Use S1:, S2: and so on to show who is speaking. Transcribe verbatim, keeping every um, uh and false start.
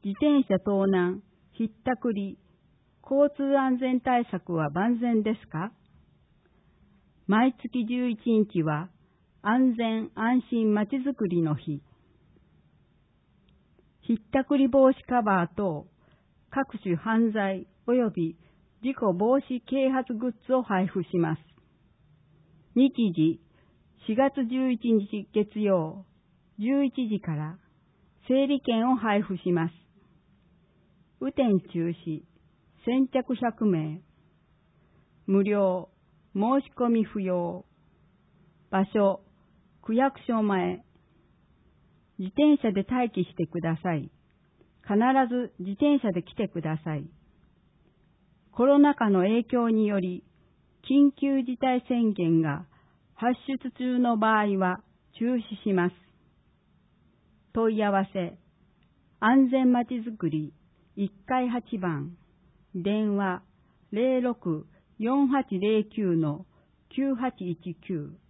S1: 自転車盗難、ひったくり、交通安全対策は万全ですか？毎月じゅういちにちは安全安心まちづくりの日。ひったくり防止カバーと各種犯罪及び事故防止啓発グッズを配布します。日時しがつじゅういちにち月曜じゅういちじから整理券を配布します。雨天中止、先着ひゃくめい、無料、申し込み不要、場所、区役所前、自転車で待機してください。必ず自転車で来てください。コロナ禍の影響により、緊急事態宣言が発出中の場合は中止します。問い合わせ、安全まちづくりいっかいはちばん、電話ゼロろく よんはちゼロきゅう のきゅうはちいちきゅう